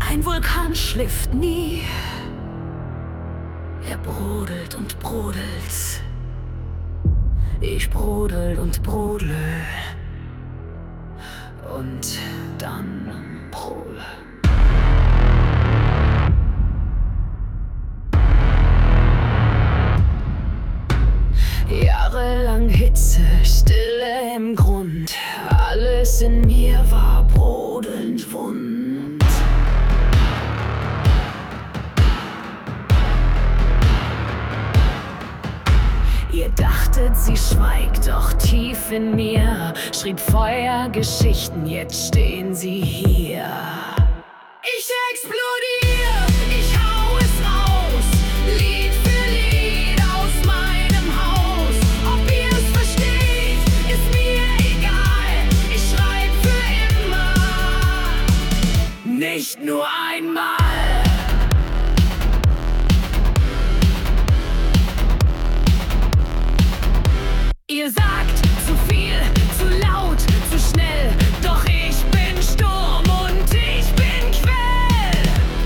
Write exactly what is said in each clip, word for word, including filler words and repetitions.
Ein Vulkan schläft nie, er brodelt und brodelt. Ich brodel und brodle und dann brodle. Jahrelang Hitze, Stille im Grund, alles in mir war brodelnd wund. Ihr dachtet, sie schweigt, doch tief in mir schrieb Feuergeschichten, jetzt stehen sie hier. Ich explodiere, ich hau es raus, Lied für Lied aus meinem Haus. Ob ihr es versteht, ist mir egal, ich schreib für immer, nicht nur einmal. Ihr sagt zu viel, zu laut, zu schnell, doch ich bin Sturm und ich bin Quell.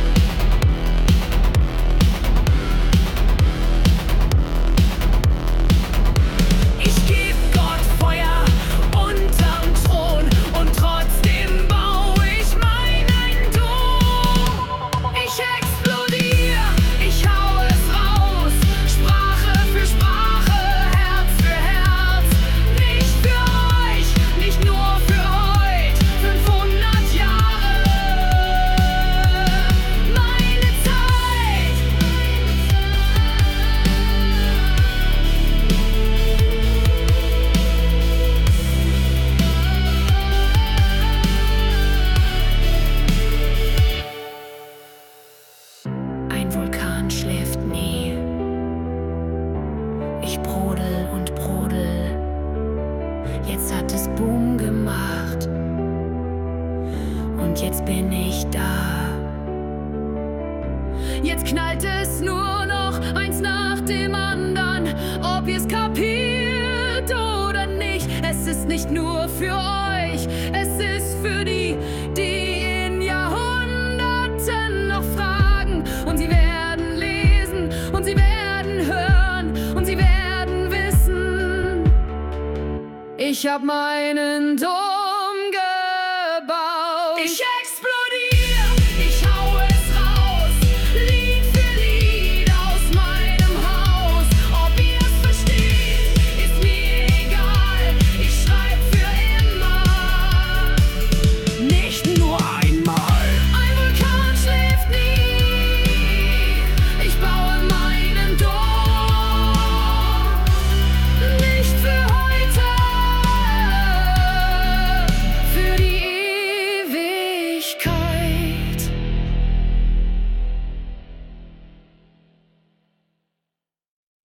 Ich geb Gott Feuer unterm Thron und trotzdem bau ich meinen Dom. Ich explodier, ich hau es raus, Sprache für Sprache, Herz für Herz. Nicht für euch, nicht nur für heut, fünfhundert Jahre, meine Zeit. Ein Vulkan schläft nie, ich brodel und brodel. Jetzt hat es Boom gemacht und jetzt bin ich da. Jetzt knallt es nur noch eins nach dem anderen, ob ihr's kapiert oder nicht. Es ist nicht nur für euch, es ist für die, die in Jahrhunderten noch fragen. Und sie werden lesen und sie werden hören und sie werden wissen, ich hab meinen Dom.